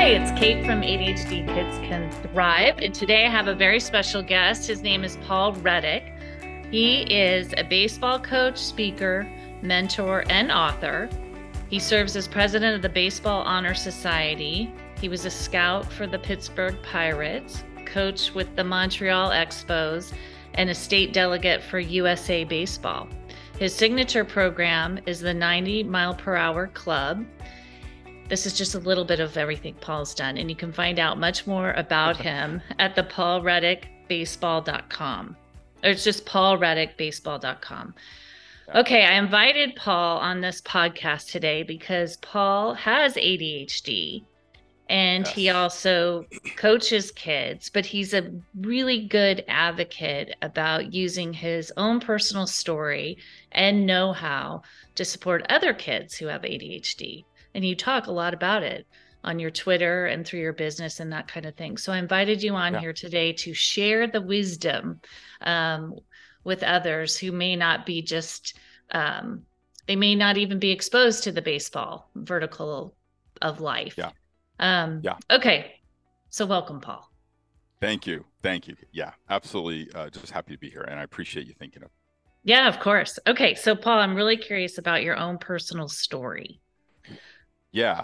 It's Kate from ADHD Kids Can Thrive, and today I have a very special guest. His name is Paul Reddick. He is a baseball coach, speaker, mentor, and author. He serves as president of the Baseball Honor Society. He was a scout for the Pittsburgh Pirates, coach with the Montreal Expos, and a state delegate for USA Baseball. His signature program is the 90 Mile Per Hour Club. This is just a little bit of everything Paul's done, and you can find out much more about him at the paulreddickbaseball.com. Or it's just paulreddickbaseball.com. Okay, I invited Paul on this podcast today because Paul has ADHD, and he also coaches kids, but he's a really good advocate about using his own personal story and know-how to support other kids who have ADHD. And you talk a lot about it on your Twitter and through your business and that kind of thing. So I invited you on here today to share the wisdom with others who may not be just, they may not even be exposed to the baseball vertical of life. Okay. So welcome, Paul. Thank you. Yeah, absolutely. Just happy to be here. And I appreciate you thinking of. Yeah, of course. Okay. So Paul, I'm really curious about your own personal story. Yeah.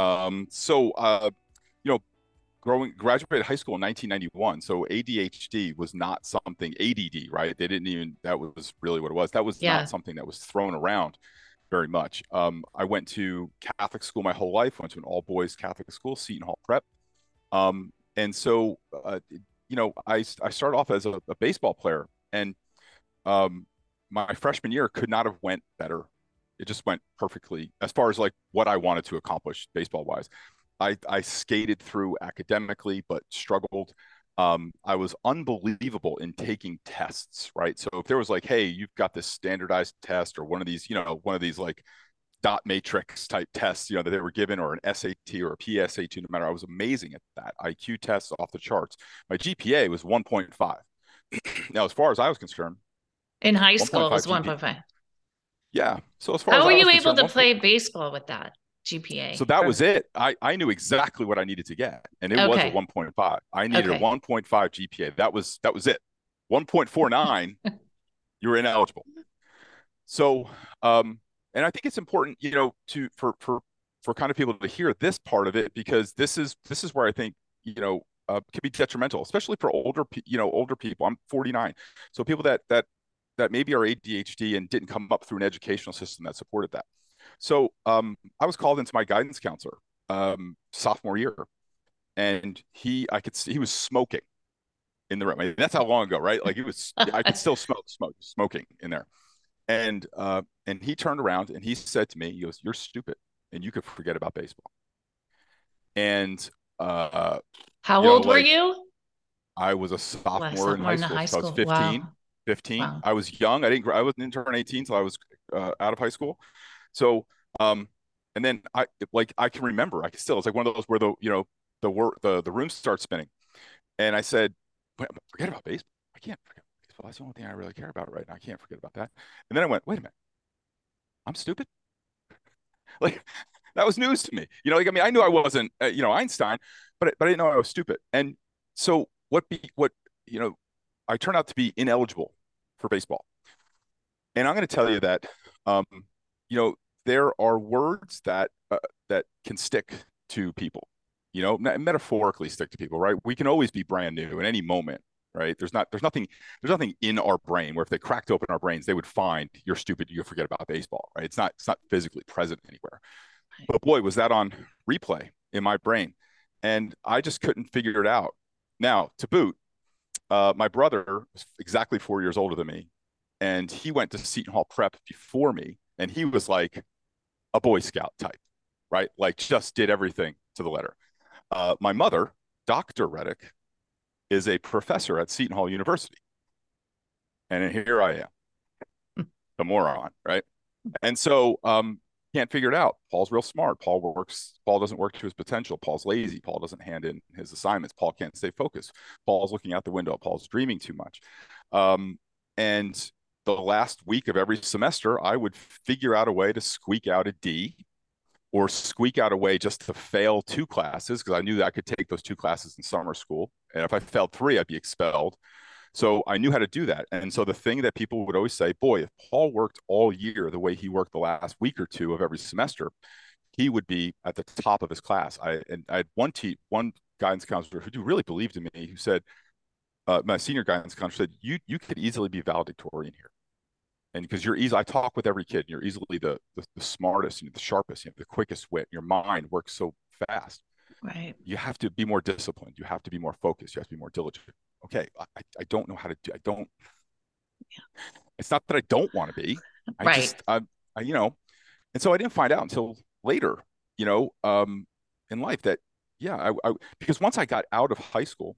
Graduated high school in 1991. So ADHD was not something, ADD, right? They didn't even, that was really what it was. That was not something that was thrown around very much. I went to Catholic school my whole life, went to an all boys Catholic school, Seton Hall Prep. I started off as a baseball player, and my freshman year could not have went better. It just went perfectly as far as like what I wanted to accomplish baseball wise. I skated through academically, but struggled. I was unbelievable in taking tests, right? So if there was like, hey, you've got this standardized test or one of these like dot matrix type tests, that they were given, or an SAT or a PSAT, no matter, I was amazing at that. IQ tests off the charts. My GPA was 1.5. Now, as far as I was concerned, in high school, it was 1.5. Yeah. So as far as how were you able to play baseball with that GPA? So that was it. I knew exactly what I needed to get, and it was a 1.5. I needed a 1.5 GPA. That was it. 1.49, you were ineligible. So, and I think it's important, for kind of people to hear this part of it, because this is where I think can be detrimental, especially for older people. I'm 49, so people that maybe are ADHD and didn't come up through an educational system that supported that. So I was called into my guidance counselor sophomore year, and I could see he was smoking in the room. I mean, that's how long ago, right? Like I could still smell smoking in there. And he turned around and he said to me, he goes, "You're stupid, and you could forget about baseball." And how old were you? I was a sophomore in high school. So I was 15. Wow. 15. Wow. I was young. I wasn't turn 18 until I was out of high school. So, and then I can remember, it's like one of those where the room starts spinning, and I said, "Forget about baseball. I can't forget about baseball. That's the only thing I really care about right now. I can't forget about that." And then I went, "Wait a minute, I'm stupid." Like that was news to me. I knew I wasn't, Einstein, but I didn't know I was stupid. And so I turned out to be ineligible for baseball. And I'm going to tell you that, there are words that can stick to people, metaphorically stick to people, right? We can always be brand new at any moment, right? There's nothing in our brain where if they cracked open our brains, they would find you're stupid, you forget about baseball, right? It's not physically present anywhere. But boy, was that on replay in my brain. And I just couldn't figure it out. Now, to boot, my brother was exactly 4 years older than me, and he went to Seton Hall Prep before me, and he was like a Boy Scout type, right? Like just did everything to the letter. My mother, Dr. Reddick, is a professor at Seton Hall University. And here I am, the moron, right? And so can't figure it out. Paul's real smart. Paul doesn't work to his potential. Paul's lazy. Paul doesn't hand in his assignments. Paul can't stay focused. Paul's looking out the window. Paul's dreaming too much. And the last week of every semester, I would figure out a way to squeak out a D or squeak out a way just to fail 2 classes because I knew that I could take those 2 classes in summer school. And if I failed 3, I'd be expelled. So I knew how to do that. And so the thing that people would always say, boy, if Paul worked all year the way he worked the last week or 2 of every semester, he would be at the top of his class. I had one guidance counselor who really believed in me, who said, my senior guidance counselor said, you could easily be valedictorian here. And because I talk with every kid, you're easily the smartest, the sharpest, the quickest wit. Your mind works so fast. Right. You have to be more disciplined. You have to be more focused. You have to be more diligent. Okay. I don't know how to do, I don't, it's not that I don't want to be, Right. and so I didn't find out until later, in life that, because once I got out of high school,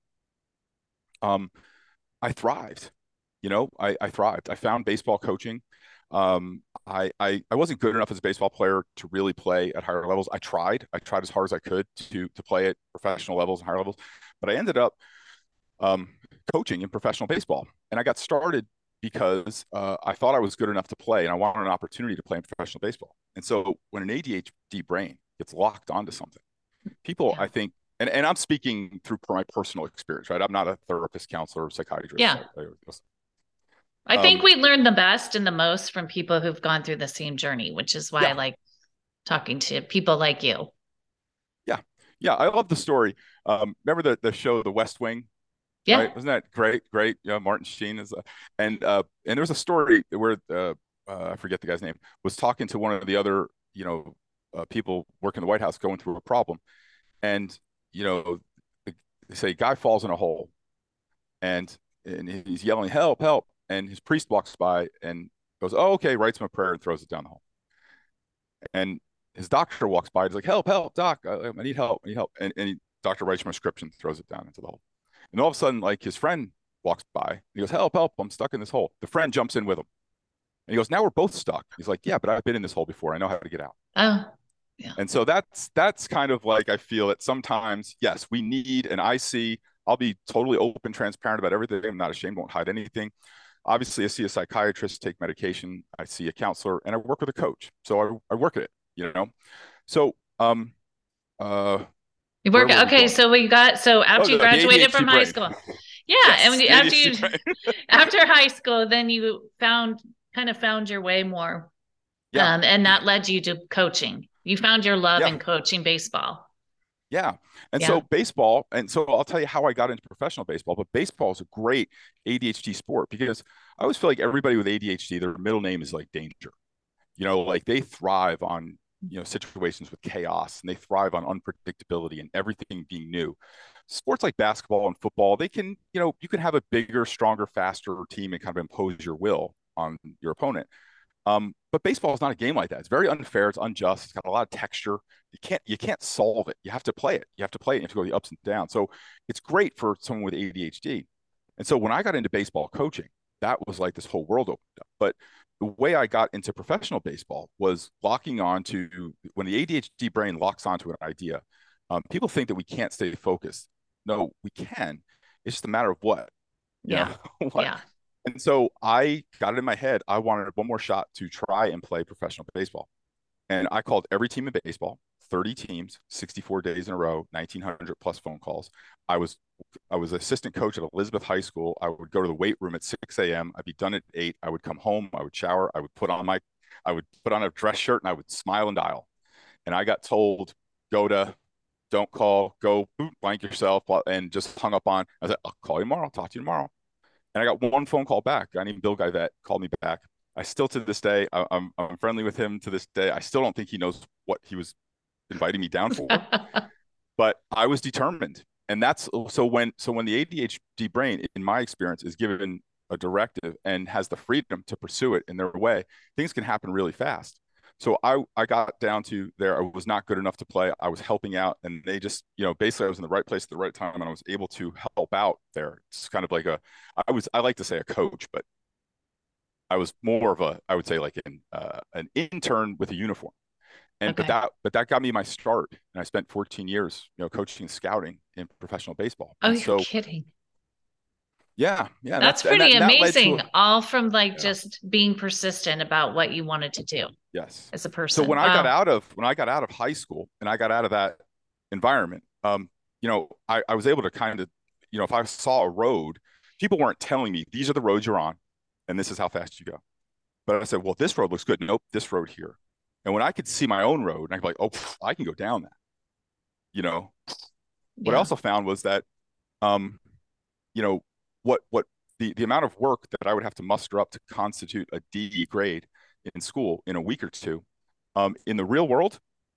I thrived. I thrived. I found baseball coaching. I wasn't good enough as a baseball player to really play at higher levels. I tried as hard as I could to play at professional levels and higher levels, but I ended up coaching in professional baseball, and I got started because I thought I was good enough to play, and I wanted an opportunity to play in professional baseball. And so when an ADHD brain gets locked onto something, people, I think, and I'm speaking through my personal experience, right? I'm not a therapist, counselor, or psychiatrist. Yeah. I think we learn the best and the most from people who've gone through the same journey, which is why I like talking to people like you. Yeah. Yeah. I love the story. Remember the show, The West Wing? Yeah. Right? Wasn't that great? Great. Martin Sheen is, and there was a story where I forget the guy's name, was talking to one of the other, people working in the White House going through a problem. And, they say guy falls in a hole and he's yelling, help, help. And his priest walks by and goes, oh, okay, writes him a prayer and throws it down the hole. And his doctor walks by, he's like, help, help, doc, I need help, And doctor writes him a prescription, throws it down into the hole. And all of a sudden, like, his friend walks by and he goes, help, help, I'm stuck in this hole. The friend jumps in with him. And he goes, now we're both stuck. He's like, yeah, but I've been in this hole before. I know how to get out. Oh, yeah. And so that's kind of like, I feel that sometimes, yes, we need, and I'll be totally open, transparent about everything. I'm not ashamed, won't hide anything. Obviously, I see a psychiatrist, take medication. I see a counselor, and I work with a coach. So I work at it, So, you work. Okay. So after you graduated from high school. Yeah. Yes, and after high school, then you found your way more. Yeah. And that led you to coaching. You found your love in coaching baseball. Yeah. And so baseball, and so I'll tell you how I got into professional baseball, but baseball is a great ADHD sport because I always feel like everybody with ADHD, their middle name is like danger. Like they thrive on, situations with chaos, and they thrive on unpredictability and everything being new. Sports like basketball and football, they can, you can have a bigger, stronger, faster team and kind of impose your will on your opponent. But baseball is not a game like that. It's very unfair. It's unjust. It's got a lot of texture. You can't solve it. You have to play it. You have to play it. You have to go the ups and downs. So it's great for someone with ADHD. And so when I got into baseball coaching, that was like this whole world opened up. But the way I got into professional baseball was locking on to, when the ADHD brain locks onto an idea, people think that we can't stay focused. No, we can. It's just a matter of what. Yeah. What? Yeah. And so I got it in my head. I wanted one more shot to try and play professional baseball. And I called every team in baseball, 30 teams, 64 days in a row, 1,900 plus phone calls. I was assistant coach at Elizabeth High School. I would go to the weight room at 6 a.m. I'd be done at 8. I would come home. I would shower. I would put on a dress shirt, and I would smile and dial. And I got told, don't call, go blank yourself, and just hung up on. I said, I'll call you tomorrow. I'll talk to you tomorrow. And I got one phone call back. A guy named Bill Guyvette called me back. I still, to this day, I'm friendly with him to this day. I still don't think he knows what he was inviting me down for, but I was determined. And that's so when the ADHD brain, in my experience, is given a directive and has the freedom to pursue it in their way, things can happen really fast. So I got down to there. I was not good enough to play. I was helping out, and they just, basically I was in the right place at the right time, and I was able to help out there. It's kind of like I like to say a coach, but I was more of I would say like an intern with a uniform. And okay. but that got me my start, and I spent 14 years, coaching and scouting in professional baseball. Oh, you're kidding. Yeah. That's pretty amazing. All from just being persistent about what you wanted to do. Yes. as a So person. Wow. when I got out of high school and I got out of that environment, I was able to kind of, if I saw a road, people weren't telling me these are the roads you're on, and this is how fast you go. But I said, well, this road looks good. Nope, this road here. And when I could see my own road, and I could be like, oh, I can go down that. You know, what I Yeah. also found was that, um, you know, what the amount of work that I would have to muster up to constitute a D grade in school in a week or two, in the real world,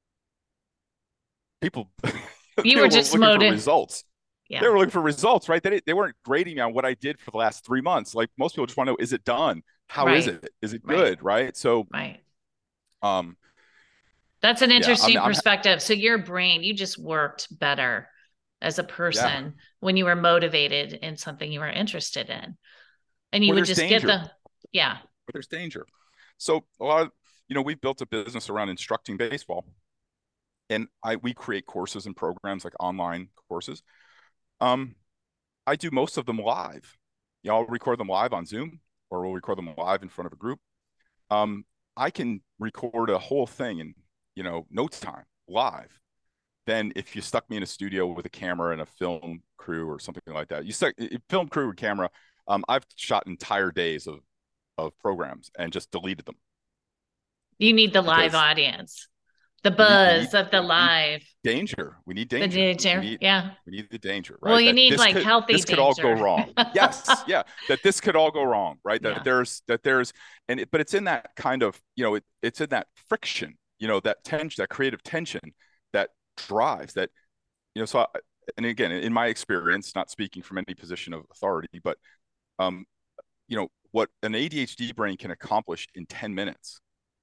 people You were people were just looking for motive. results. They Yeah. were looking for results, right? They weren't grading me on what I did for the last 3 months. Like most people just want to know, is it done? How is Right. it? Is it Right. good? Right. So, Right. um, That's an yeah, interesting perspective. So your brain, you just worked better as a yeah. person when you were motivated in something you were interested in. And you Well, would there's just get danger, yeah. but there's danger. So a lot of, we've built a business around instructing baseball, and we create courses and programs like online courses. Um, I do most of them live. I'll record them live on Zoom, or we'll record them live in front of a group. Um, I can record a whole thing in, no time live. Then if you stuck me in a studio with a camera and a film crew or something like that, you stuck film crew and camera. I've shot entire days of programs and just deleted them You need the live because audience, the we need we buzz need of the we need live, danger. We need the danger. We danger. need Yeah. we need the danger, Well, right? you That need this like could healthy this could all go danger. wrong. Yes, yeah. That this could all go wrong, right? Yeah. But it's in that kind of, it's in that friction, that tension, that creative tension that drives that, so and again, in my experience, not speaking from any position of authority, but um, what an ADHD brain can accomplish in 10 minutes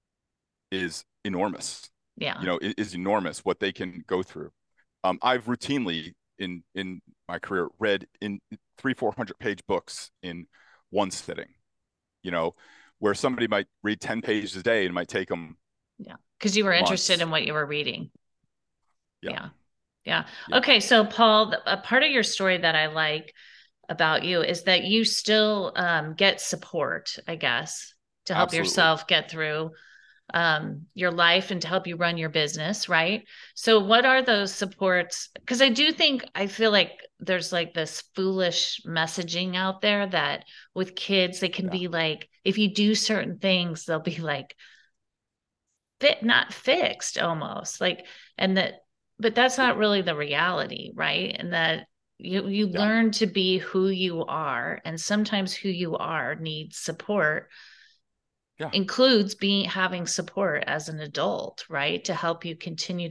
is enormous. Yeah. Is enormous what they can go through. I've routinely in my career read in 300-400 page books in one sitting. You know, where somebody might read 10 pages a day and it might take them Yeah. Because you were interested months. in what you were reading. Yeah, Yeah. Yeah. yeah, Okay. So, Paul, a part of your story that I like about you is that you still get support, I guess, to help absolutely. yourself get through your life and to help you run your business, right? So, what are those supports? Because I feel like there's like this foolish messaging out there that with kids, they can Yeah, be like, if you do certain things, they'll be like, not fixed almost like, and that, but that's not really the reality, right? And that you yeah, learn to be who you are, and sometimes who you are needs support, yeah, includes being having support as an adult, right, to help you continue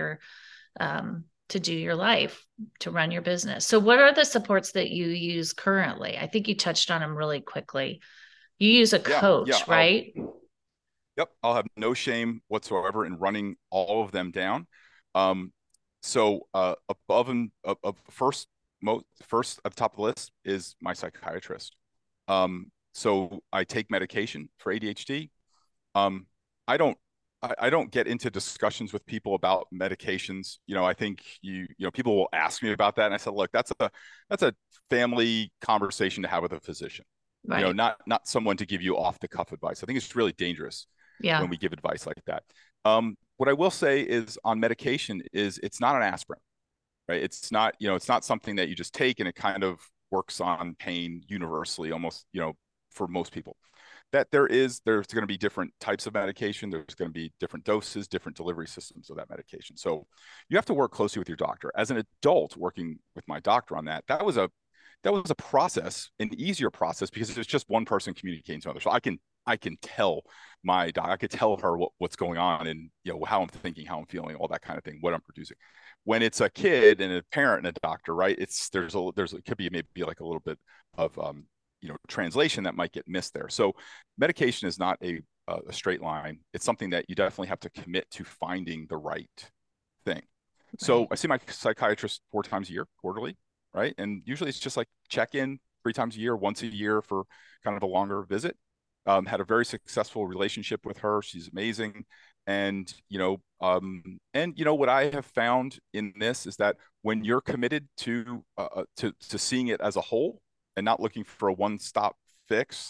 to do your life, to run your business. So what are the supports that you use currently? I think you touched on them really quickly. You use a yeah, yeah. coach, right? Yep, I'll have no shame whatsoever in running all of them down. Um, above and first at the top of the list is my psychiatrist. So I take medication for ADHD. Um, I don't I don't get into discussions with people about medications. I think people will ask me about that, and I said, look, that's a family conversation to have with a physician. Right. Not someone to give you off the cuff advice. I think it's really dangerous Yeah. when we give advice like that. What I will say is on medication is it's not an aspirin, right? It's not something that you just take and it kind of works on pain universally, almost, for most people. That there's going to be different types of medication. There's going to be different doses, different delivery systems of that medication. So you have to work closely with your doctor. As an adult, working with my doctor on that was a process, an easier process because it's just one person communicating to another. So I can tell my doc, I could tell her what's going on and how I'm thinking, how I'm feeling, all that kind of thing, what I'm producing. When it's a kid and a parent and a doctor, right? It could be maybe like a little bit of translation that might get missed there. So medication is not a straight line. It's something that you definitely have to commit to finding the right thing. So Right. I see my psychiatrist 4 times a year, quarterly, right? And usually it's just like check in 3 times a year, once a year for kind of a longer visit. Had a very successful relationship with her. She's amazing. And what I have found in this is that when you're committed to seeing it as a whole and not looking for a one-stop fix,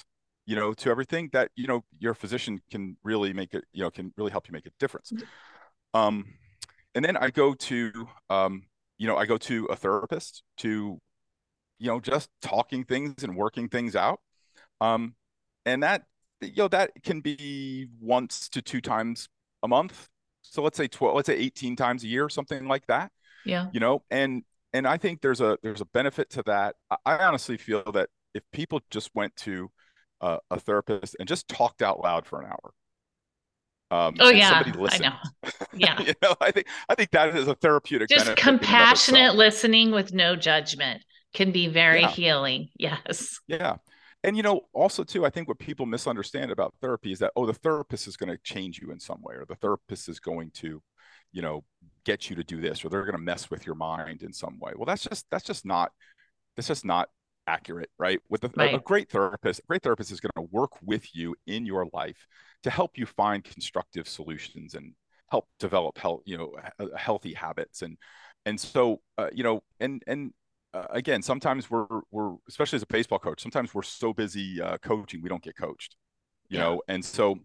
to everything, that, your physician can really make it, can really help you make a difference. And then I go to a therapist to, just talking things and working things out. And that can be once to two times a month. So let's say 18 times a year, something like that. Yeah. And I think there's a benefit to that. I honestly feel that if people just went to a therapist and just talked out loud for an hour, Oh and yeah, somebody I listened, know. Yeah. I think that is a therapeutic Just benefit in and of itself. compassionate listening with no judgment can be very Yeah, healing. Yes. yeah. And also too, I think what people misunderstand about therapy is that, oh, the therapist is going to change you in some way, or the therapist is going to, you know, get you to do this, or they're going to mess with your mind in some way. Well, that's just not accurate, right? With a Right. great therapist is going to work with you in your life to help you find constructive solutions and help develop healthy habits. And so, again, sometimes we're especially as a baseball coach, sometimes we're so busy coaching we don't get coached, Yeah. and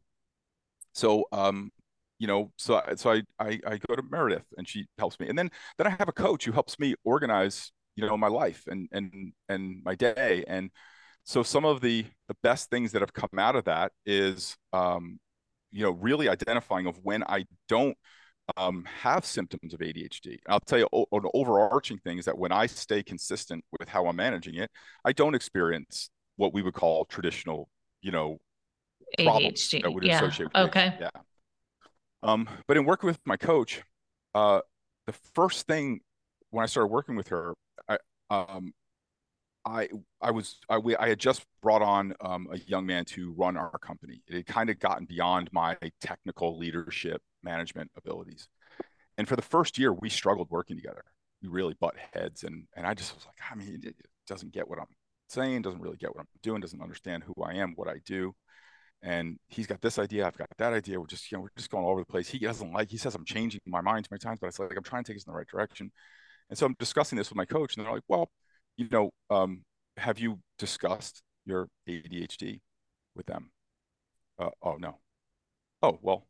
so I go to Meredith and she helps me, and then I have a coach who helps me organize my life and my day. And so some of the best things that have come out of that is really identifying of when I don't have symptoms of ADHD. I'll tell you, an overarching thing is that when I stay consistent with how I'm managing it, I don't experience what we would call traditional, problems that ADHD. would Yeah. associate with ADHD. Okay. Yeah. But in working with my coach, the first thing when I started working with her, I um, I had just brought on a young man to run our company. It had kind of gotten beyond my technical leadership management abilities. And for the first year, we struggled working together. We really butt heads. And I just was like, I mean, it doesn't get what I'm saying, doesn't really get what I'm doing, doesn't understand who I am, what I do. And he's got this idea, I've got that idea. We're just going all over the place. He says I'm changing my mind too many times, but it's like I'm trying to take us in the right direction. And so I'm discussing this with my coach, and they're like, well, you know, have you discussed your ADHD with them? Oh, no. Oh, well,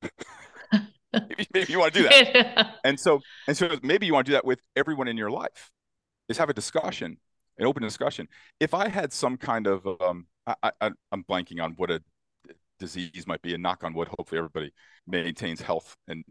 maybe you want to do that. And so maybe you want to do that with everyone in your life, is have a discussion, an open discussion. If I had some kind of, I'm blanking on what a disease might be, and knock on wood, hopefully everybody maintains health.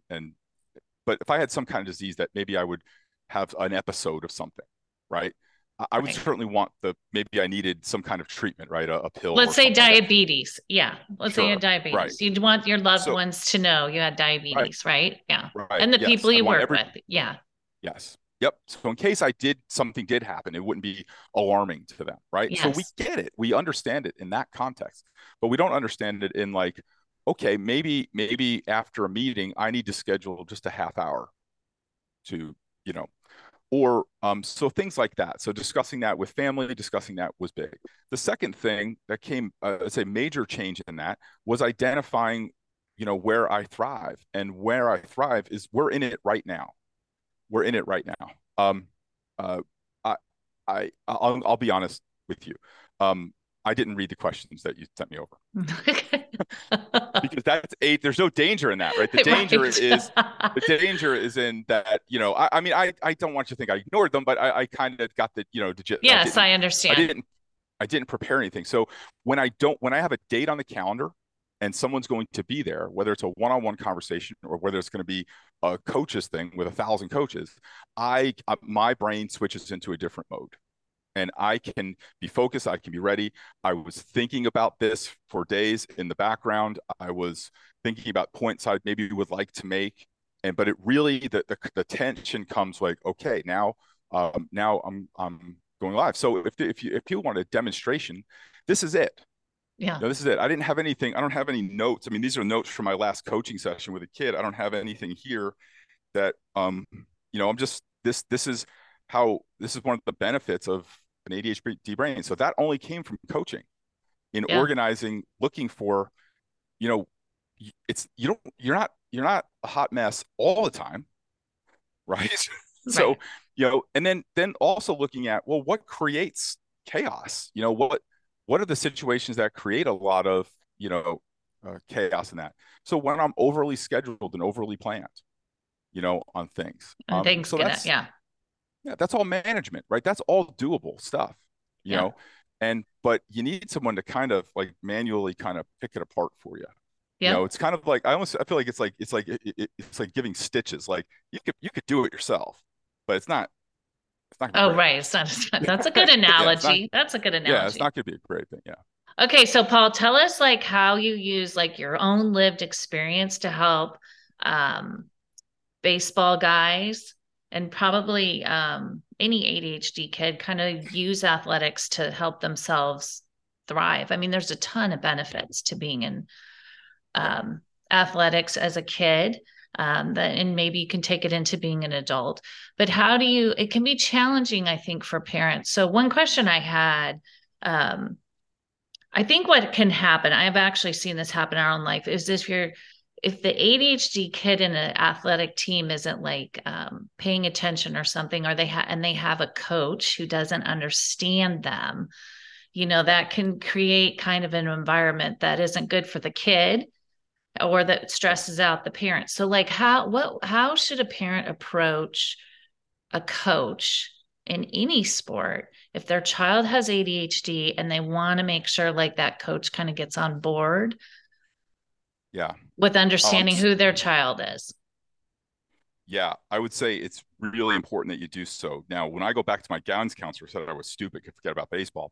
But if I had some kind of disease that maybe I would have an episode of something, right? I would Right. certainly want maybe I needed some kind of treatment, right? A pill Let's or say something like that. diabetes. Yeah. Let's say you had Sure. Right. diabetes. You'd want your loved So, ones to know you had right. diabetes, right? Yeah. Right. And the Yes. people I'd you want work with. Yeah. yes. Yep. So in case something did happen, it wouldn't be alarming to them, right? So we Yes. get it. We understand it in that context, but we don't understand it in like, okay, maybe after a meeting, I need to schedule just a half hour to, you know, or so things like that. So discussing that with family, discussing that was big. The second thing that came, let's say, major change in that was identifying, where I thrive. And where I thrive is we're in it right now. We're in it right now. Uh, I, I'll be honest with you. I didn't read the questions that you sent me over because there's no danger in that, right? The danger Right. is the danger is in that, I mean, I don't want you to think I ignored them, but I kind of got the, Yes, I I understand. didn't, I didn't prepare anything. So when I have a date on the calendar and someone's going to be there, whether it's a one-on-one conversation or whether it's going to be a coaches thing with 1,000 coaches, my brain switches into a different mode and I can be focused. I can be ready. I was thinking about this for days in the background. I was thinking about points I maybe would like to make. But it really, the tension comes like, okay, now I'm going live. So if people want a demonstration, this is it. Yeah. No, this is it. I didn't have anything. I don't have any notes. I mean, these are notes from my last coaching session with a kid. I don't have anything here that, I'm just, this is one of the benefits of an ADHD brain. So that only came from coaching in Yeah. organizing, looking for, you're not a hot mess all the time. Right. So, Right. and then also looking at, well, what creates chaos? what are the situations that create a lot of, chaos in that? So when I'm overly scheduled and overly planned, on things. And things So get it. Yeah. yeah, that's all management, right? That's all doable stuff, you Yeah. know, but you need someone to kind of like manually kind of pick it apart for you. Yep. It's kind of like I feel like it's like giving stitches. Like you could do it yourself, but it's not gonna be Oh, great. right. That's a good Yeah, it's not. analogy. That's a good Yeah, it's analogy. not gonna be a great thing. Yeah. Okay, so Paul, tell us like how you use like your own lived experience to help um, baseball guys and probably any ADHD kid kind of use athletics to help themselves thrive. I mean, there's a ton of benefits to being in Yeah. athletics as a kid. And maybe you can take it into being an adult. But how do you, it can be challenging, I think, for parents. So, one question I had, um, I think what can happen, I've actually seen this happen in our own life, is if the ADHD kid in an athletic team isn't like paying attention or something, or they have a coach who doesn't understand them, that can create kind of an environment that isn't good for the kid or that Yeah. stresses out the parent. So like how should a parent approach a coach in any sport if their child has ADHD and they want to make sure like that coach kind of gets on board Yeah. with Um, understanding who their child is? yeah, I would say it's really important that you do so. Now, when I go back to my guidance counselor, said I was stupid, could forget about baseball.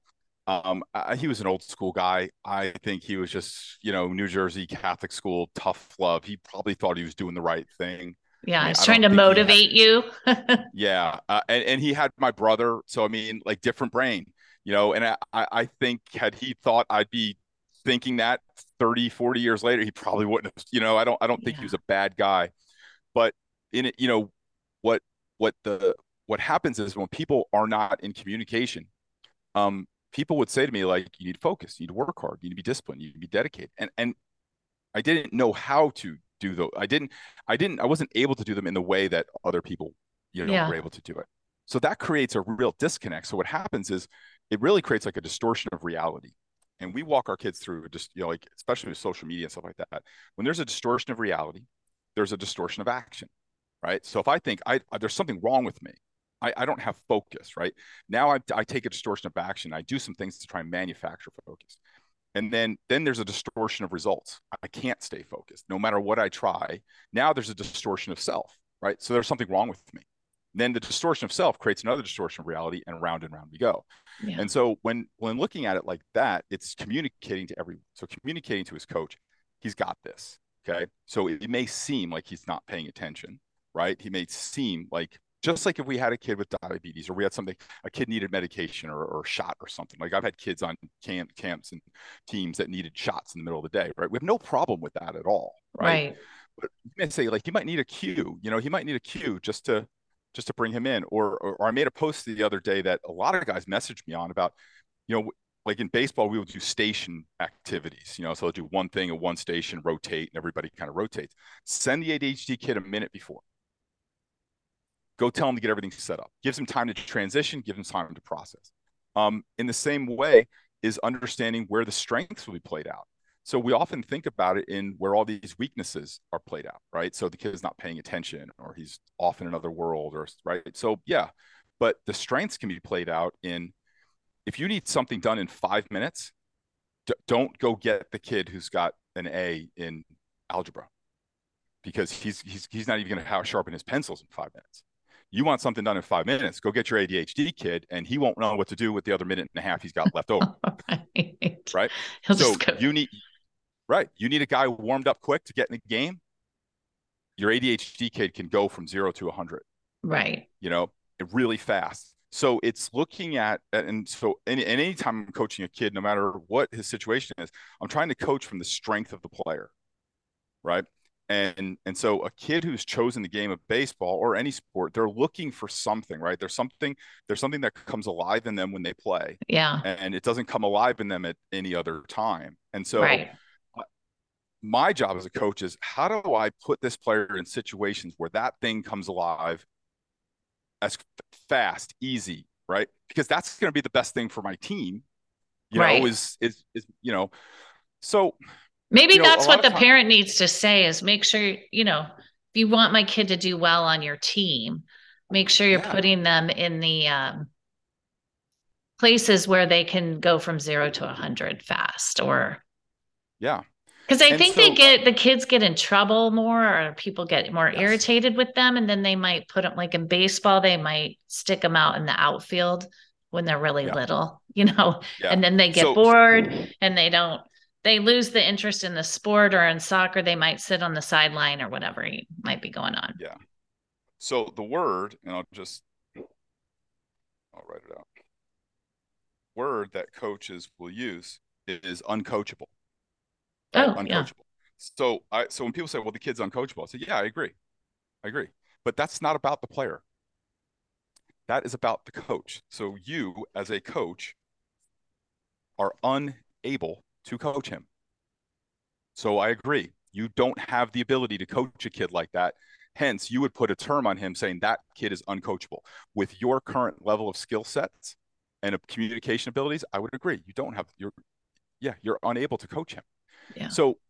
He was an old school guy. I think he was just, New Jersey Catholic school, tough love. He probably thought he was doing the right thing. I Yeah, mean, he's I trying don't to think he had, motivate you. yeah. And he had my brother. So, I mean, like different brain, and I think had he thought I'd be thinking that 30, 40 years later, he probably wouldn't have, I don't think he Yeah. was a bad guy. But in it, what what the what happens is when people are not in communication, people would say to me like, "You need to focus, you need to work hard, you need to be disciplined, you need to be dedicated." And I didn't know how to do those. I wasn't able to do them in the way that other people, were Yeah. able to do it. So that creates a real disconnect. So what happens is it really creates like a distortion of reality. And we walk our kids through just, like, especially with social media and stuff like that. When there's a distortion of reality, there's a distortion of action, right? So if I think there's something wrong with me, I don't have focus, right? Now I take a distortion of action. I do some things to try and manufacture focus. And then there's a distortion of results. I can't stay focused no matter what I try. Now there's a distortion of self, right? So there's something wrong with me. Then the distortion of self creates another distortion of reality, and round we go. Yeah. And so when looking at it like that, it's communicating to everyone. So communicating to his coach, he's got this. Okay. So it may seem like he's not paying attention, right? He may seem like, just like if we had a kid with diabetes or we had something, a kid needed medication or a shot or something. Like I've had kids on camps and teams that needed shots in the middle of the day, right? We have no problem with that at all, right? Right. But you may say like he might need a cue, he might need a cue just to bring him in. Or I made a post the other day that a lot of guys messaged me on about, you know, like in baseball, we would do station activities, so they'll do one thing at one station, rotate, and everybody kind of rotates. Send the ADHD kid a minute before. Go tell him to get everything set up. Gives him time to transition, gives him time to process. In the same way is understanding where the strengths will be played out. So we often think about it in where all these weaknesses are played out, right? So the kid is not paying attention or he's off in another world, or right. So yeah, but the strengths can be played out in, if you need something done in 5 minutes, don't go get the kid who's got an A in algebra, because he's not even going to sharpen his pencils in 5 minutes. You want something done in 5 minutes, go get your ADHD kid, and he won't know what to do with the other minute and a half he's got left over. Right. Right. He'll So just go. you need a guy warmed up quick to get in the game. Your ADHD kid can go from 0 to 100, Right. really fast. So it's looking at, and so anytime I'm coaching a kid, no matter what his situation is, I'm trying to coach from the strength of the player, right? And so a kid who's chosen the game of baseball or any sport, they're looking for something, right? There's something that comes alive in them when they play, Yeah. and it doesn't come alive in them at any other time. And so Right. my job as a coach is, how do I put this player in situations where that thing comes alive as fast, easy, right? Because that's going to be the best thing for my team, Right. So, Maybe a that's lot what of the time, parent needs to say is make sure, if you want my kid to do well on your team, make sure you're yeah, putting them in the places where they can go from 0 to 100 fast, or yeah. because I And think so, the kids get in trouble more, or people get more yes, irritated with them, and then they might put them, like in baseball, they might stick them out in the outfield when they're really yeah, little, yeah. and then they get So, bored and they lose the interest in the sport, or in soccer, they might sit on the sideline or whatever might be going on. yeah. So the word, and I'll write it out. Word that coaches will use is uncoachable, right? Oh, yeah. Uncoachable. So when people say, well, the kid's uncoachable, I say, yeah, I agree. I agree. But that's not about the player. That is about the coach. So you, as a coach, are unable to coach him. So I agree. You don't have the ability to coach a kid like that. Hence, you would put a term on him saying that kid is uncoachable. With your current level of skill sets and of communication abilities, I would agree. You don't have you're unable to coach him. Yeah.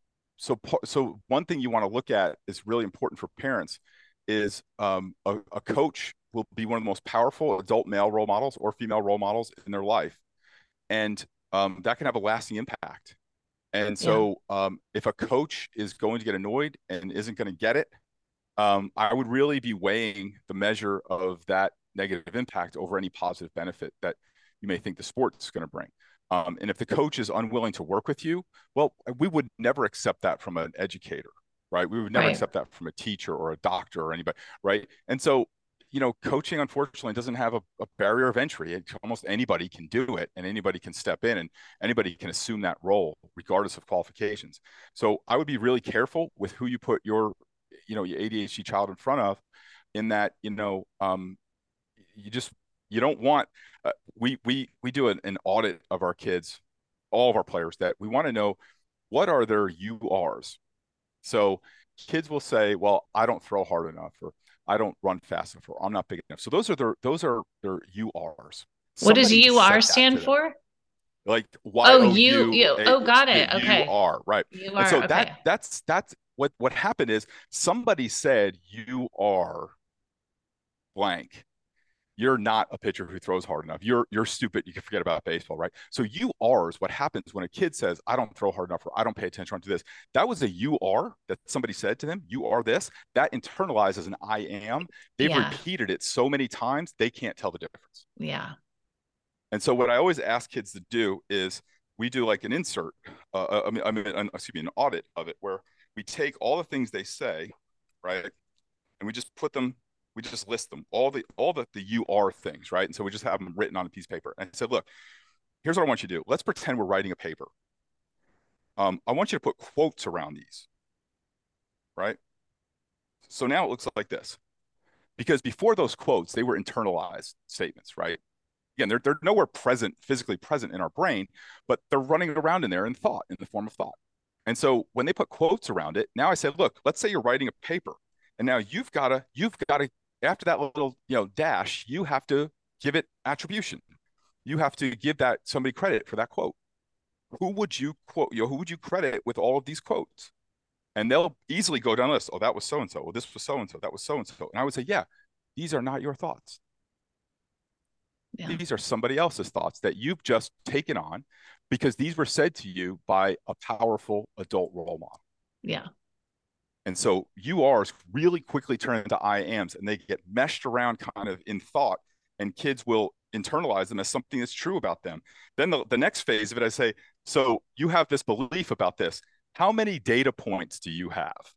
So one thing you want to look at is really important for parents is a coach will be one of the most powerful adult male role models or female role models in their life, and that can have a lasting impact. And Yeah. so, if a coach is going to get annoyed and isn't going to get it, I would really be weighing the measure of that negative impact over any positive benefit that you may think the sport's going to bring. And if the coach is unwilling to work with you, well, we would never accept that from an educator, right? We would never Right. accept that from a teacher or a doctor or anybody, right? And so, coaching unfortunately doesn't have a barrier of entry. Almost anybody can do it, and anybody can step in, and anybody can assume that role, regardless of qualifications. So I would be really careful with who you put your ADHD child in front of, in that you just you don't want we do an audit of our kids, all of our players, that we want to know what are their URs. So kids will say, well, I don't throw hard enough, or I don't run fast enough, or I'm not big enough. So those are their URs. What does Somebody UR said that stand to them, for? like Oh, YOU, oh, got yeah, it. you Okay. are right. You And so are okay. that's what happened is somebody said you are blank. You're not a pitcher who throws hard enough. You're stupid. You can forget about baseball, right? So UR is what happens when a kid says, I don't throw hard enough, or I don't pay attention to this. That was a UR that somebody said to them. You are this. That internalized as an I am. They've Yeah. repeated it so many times, they can't tell the difference. Yeah. And so what I always ask kids to do is we do like an insert, an audit of it, where we take all the things they say, right, and we just list them, all the you are things, right? And so we just have them written on a piece of paper. And I said, look, here's what I want you to do. Let's pretend we're writing a paper. I want you to put quotes around these, right? So now it looks like this, because before those quotes, they were internalized statements, right? Again, they're nowhere physically present in our brain, but they're running around in there in thought, in the form of thought. And so when they put quotes around it, now I said, look, let's say you're writing a paper, and now you've got to after that little dash, you have to give it attribution. You have to give that somebody credit for that quote. Who would you quote? Who would you credit with all of these quotes? And they'll easily go down the list. Oh, that was so and so. Well, this was so and so. That was so and so. And I would say, yeah, these are not your thoughts. Yeah. These are somebody else's thoughts that you've just taken on, because these were said to you by a powerful adult role model. Yeah. And so URs really quickly turn into I ams, and they get meshed around kind of in thought, and kids will internalize them as something that's true about them. Then the next phase of it, I say, so you have this belief about this. How many data points do you have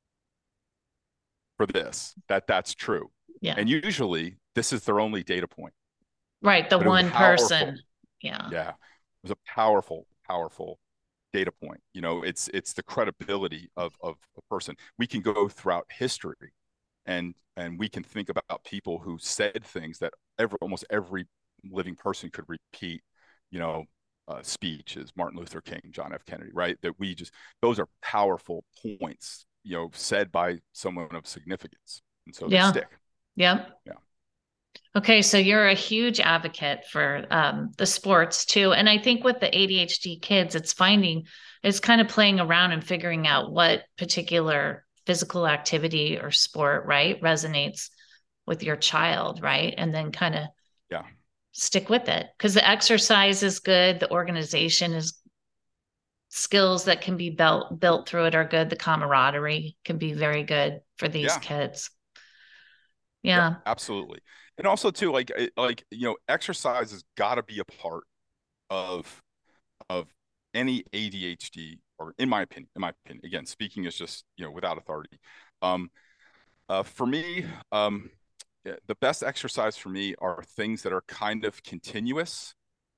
for this, that's true? Yeah. And usually this is their only data point. Right. The But it was one powerful. person. Yeah. Yeah. It was a powerful data point. It's the credibility of a person. We can go throughout history, and we can think about people who said things that almost every living person could repeat, speeches, Martin Luther King, John F. Kennedy, right? Those are powerful points, said by someone of significance. And so they Yeah. stick. Yeah. Yeah. Okay, so you're a huge advocate for the sports too. And I think with the ADHD kids, it's kind of playing around and figuring out what particular physical activity or sport, right, resonates with your child, right? And then kind of Yeah. stick with it because the exercise is good, the organization is skills that can be built through it are good, the camaraderie can be very good for these Yeah. kids. Yep. Yeah. Absolutely. And also too, exercise has got to be a part of of any ADHD, or in my opinion, again, speaking is just, without authority. Um, for me, yeah, the best exercise for me are things that are kind of continuous.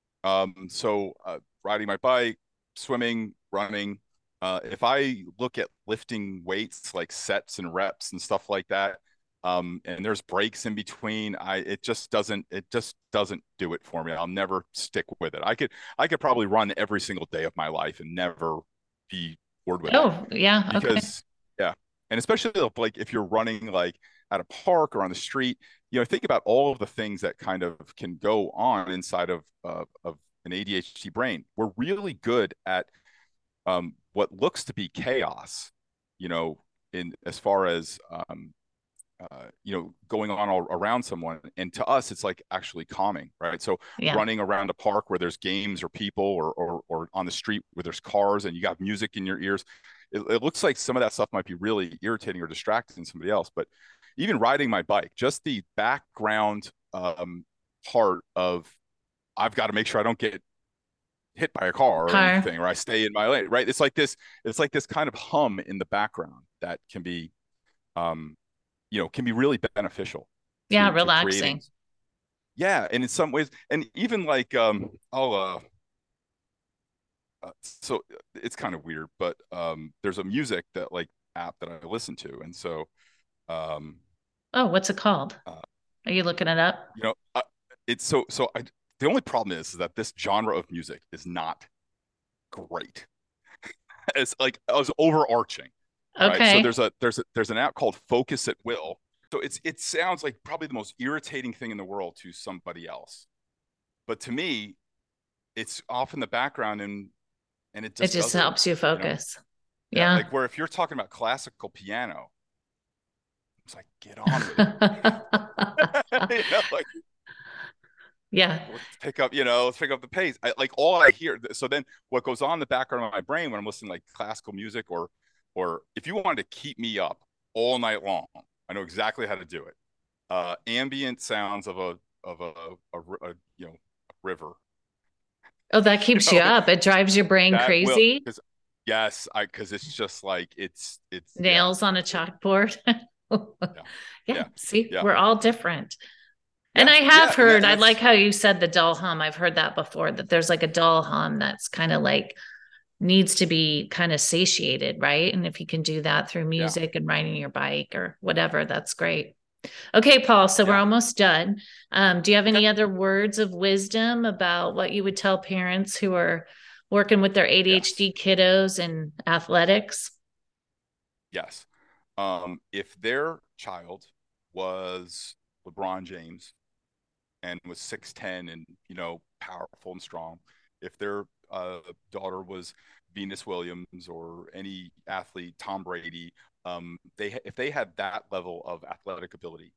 Riding my bike, swimming, running. If I look at lifting weights like sets and reps and stuff like that, and there's breaks in between, it just doesn't do it for me. I'll never stick with it. I could probably run every single day of my life and never be bored with it, Oh, yeah. Okay. because yeah, and especially like if you're running like at a park or on the street, think about all of the things that kind of can go on inside of an ADHD brain. We're really good at what looks to be chaos, you know, in as far as going on all around someone. And to us, it's like actually calming, right? So Yeah. running around a park where there's games or people, or on the street where there's cars and you got music in your ears, it looks like some of that stuff might be really irritating or distracting somebody else. But even riding my bike, just the background part of, I've got to make sure I don't get hit by a car or Car. anything, or I stay in my lane, right? It's like this kind of hum in the background that um, can be really beneficial Yeah. to creating. Relaxing. Yeah, and in some ways, and even like I'll so it's kind of weird, but there's a music that like app that I listen to, and so um Oh, what's it called? uh, Are you looking it up? you know it's so I the only problem is that this genre of music is not great. It's like I was overarching, right? So Okay. there's an app called Focus at Will. So it sounds like probably the most irritating thing in the world to somebody else, but to me, it's off in the background, and it It just just does it. helps you You know, focus. yeah, Yeah. like where if you're talking about classical piano, it's like get on with it. Like Yeah. let's pick up the pace. Like all I hear. So then, what goes on in the background of my brain when I'm listening like classical music, or if you wanted to keep me up all night long, I know exactly how to do it. Ambient sounds of a river. Oh, that You keeps you know up. It drives your brain that will crazy. because yes, I because it's just like it's yeah, Nails on a chalkboard. yeah, Yeah. yeah, See, yeah, we're all different. And yeah, I have yeah, and heard, and I like that's how you said the dull hum. I've heard that before, that there's like a dull hum that's kind of like needs to be kind of satiated, right? And if you can do that through yeah, music and riding your bike or whatever, that's great. Okay, Paul, so we're yeah. almost done. Do you have Okay. any other words of wisdom about what you would tell parents who are working with their Yes. ADHD kiddos in athletics? Yes. If their child was LeBron James and was 6'10" and powerful and strong, if their daughter was Venus Williams or any athlete, Tom Brady, if they had that level of athletic ability,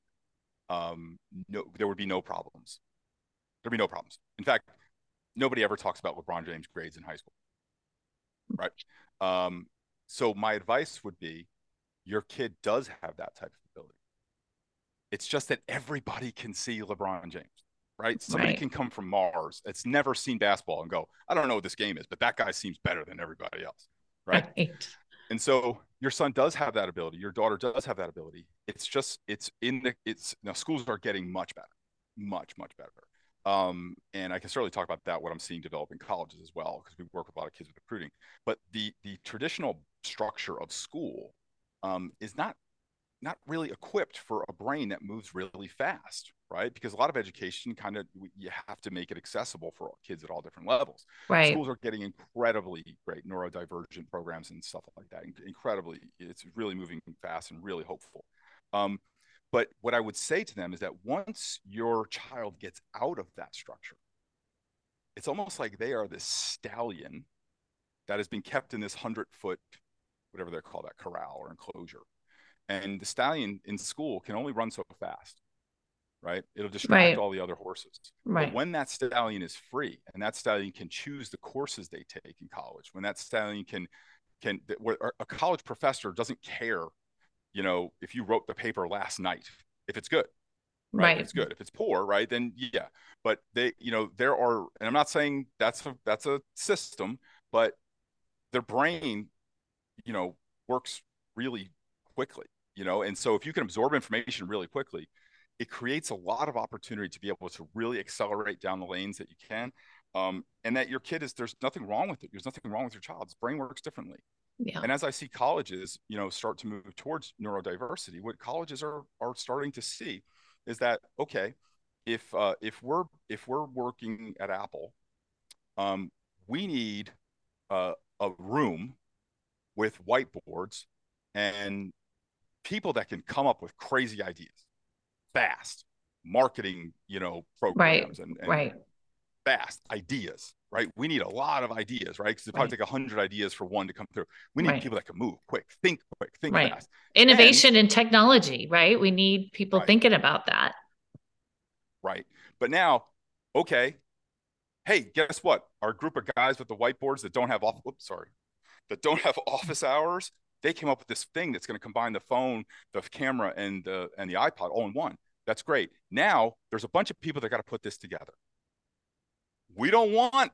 no, there would be no problems. There'd be no problems. In fact, nobody ever talks about LeBron James grades in high school, right? Um, so my advice would be your kid does have that type of ability. It's just that everybody can see LeBron James, right? Somebody Right. can come from Mars that's never seen basketball and go, I don't know what this game is, but that guy seems better than everybody else, right? Right. And so your son does have that ability. Your daughter does have that ability. It's just, it's now schools are getting much better, much, much better. And I can certainly talk about that, what I'm seeing develop in colleges as well, because we work with a lot of kids with recruiting. But the traditional structure of school is not really equipped for a brain that moves really fast, right? Because a lot of education kind of, you have to make it accessible for kids at all different levels. Right. Schools are getting incredibly great neurodivergent programs and stuff like that. Incredibly, it's really moving fast and really hopeful. Um, But what I would say to them is that once your child gets out of that structure, it's almost like they are this stallion that has been kept in this 100-foot, whatever they call that, corral or enclosure. And the stallion in school can only run so fast, right? It'll distract Right. all the other horses. But Right. when that stallion is free and that stallion can choose the courses they take in college, when that stallion where a college professor doesn't care, if you wrote the paper last night, if it's good, right? If Right. it's good, if it's poor, right? Then yeah. But there are, and I'm not saying that's a system, but their brain, you know, works really quickly, and so if you can absorb information really quickly, it creates a lot of opportunity to be able to really accelerate down the lanes that you can. And that your kid there's nothing wrong with it. There's nothing wrong with your child. His brain works differently. Yeah. And as I see colleges, start to move towards neurodiversity, what colleges are starting to see is that, okay, if we're working at Apple, we need a room with whiteboards and people that can come up with crazy ideas fast, marketing, Right. programs and Right. fast ideas, right? We need a lot of ideas, right? Because it probably Right. take 100 ideas for one to come through. We need Right. people that can move quick, think Right. fast. And Innovation in technology, right? We need people right, thinking about that. right. But now, okay, hey, guess what? Our group of guys with the whiteboards that don't have office hours, they came up with this thing that's going to combine the phone, the camera, and the iPod all in one. That's great. Now there's a bunch of people that got to put this together. We don't want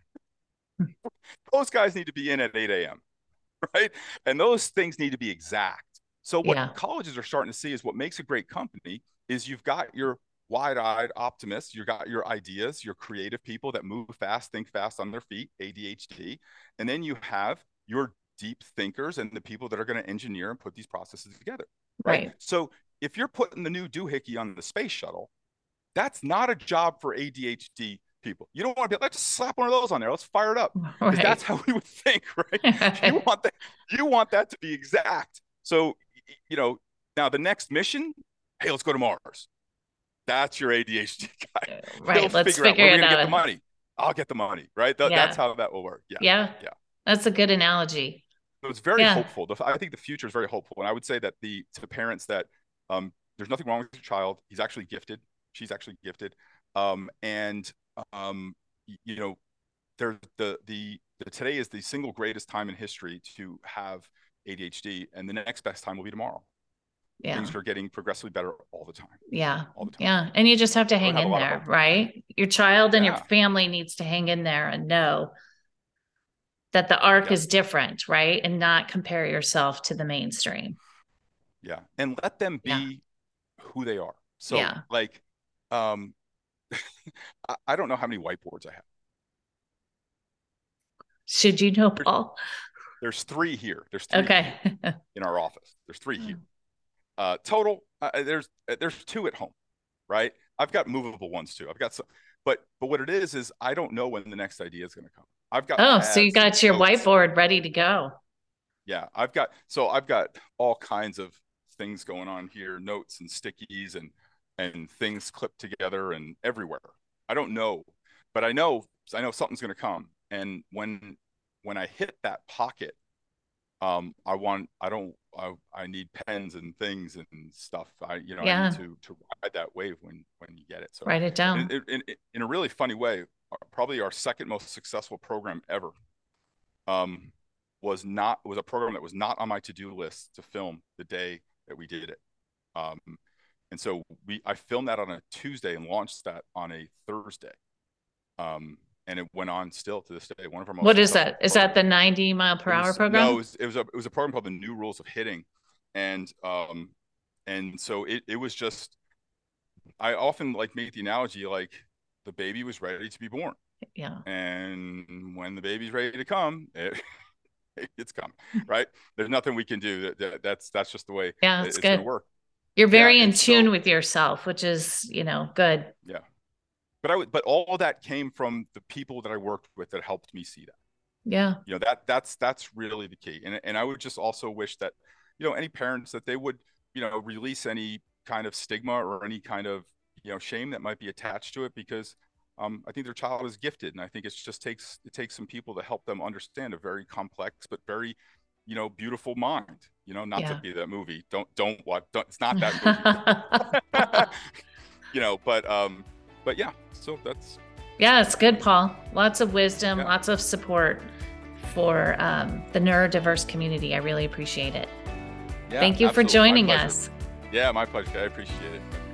those guys need to be in at 8 a.m. right? And those things need to be exact. So what Yeah. colleges are starting to see is what makes a great company is you've got your wide-eyed optimists, you've got your ideas, your creative people that move fast, think fast on their feet, ADHD, and then you have your deep thinkers and the people that are going to engineer and put these processes together, right? Right. So if you're putting the new doohickey on the space shuttle, that's not a job for ADHD people. You don't want to be like, just slap one of those on there. Let's fire it up. Because that's Right. how we would think, right? You want that to be exact. So, you know, now the next mission, hey, let's go to Mars. That's your ADHD guy. He'll Right. Let's figure out where figure we're it going to get the out. money. I'll get the money, right? That's Yeah. how that will work. Yeah. Yeah. Yeah. That's a good analogy. So it's very Yeah. hopeful. I think the future is very hopeful. And I would say that to parents that there's nothing wrong with your child. He's actually gifted. She's actually gifted. And you know, there the today is the single greatest time in history to have ADHD, and the next best time will be tomorrow. Yeah. Things are getting progressively better all the time, Yeah. all the time. Yeah. And you just have to I would hang have a in lot of there, hope. right? Your child and your Yeah, family needs to hang in there and know that the arc yeah, is different, right? And not compare yourself to the mainstream. yeah, and let them Yeah. be who they are. So, Yeah. like, um, I don't know how many whiteboards I have. Should you know, There's, Paul? there's three here. There's three Okay. here in our office. There's three here. Total. There's two at home, right? I've got movable ones too. I've got some, but what it is I don't know when the next idea is going to come. I've got Oh, so you pads and got your notes. whiteboard ready to go. Yeah, I've got all kinds of things going on here, notes and stickies and things clipped together and everywhere. I don't know, but I know something's going to come. And when I hit that pocket, I need pens and things and stuff. I need Yeah. to ride that wave when you get it. So Write it down. in a really funny way, probably our second most successful program ever um, was a program that was not on my to-do list to film the day that we did it. Um, and so I filmed that on a Tuesday and launched that on a Thursday. And it went on still to this day. One of our most What is successful that? Is that programs. the 90-mile per It hour was no, program? it was a program called the New Rules of Hitting, and so it was just. I often make the analogy like the baby was ready to be born, Yeah. and when the baby's ready to come, it's coming, right? There's nothing we can do. That's just the way Yeah, it's it's going to good. work. You're Yeah, very in and tune so with yourself, which is, good. yeah, but all of that came from the people that I worked with that helped me see that. Yeah. That's really the key. And I would just also wish that any parents that they would release any kind of stigma or any kind of, shame that might be attached to it, because I think their child is gifted, and I think it takes some people to help them understand a very complex but very, beautiful mind. Not to be that movie. Don't watch. It's not that movie. But yeah. So that's. Yeah, it's good, Paul. Lots of wisdom, lots of support for the neurodiverse community. I really appreciate it. Yeah, thank you for joining us. Yeah, my pleasure. I appreciate it.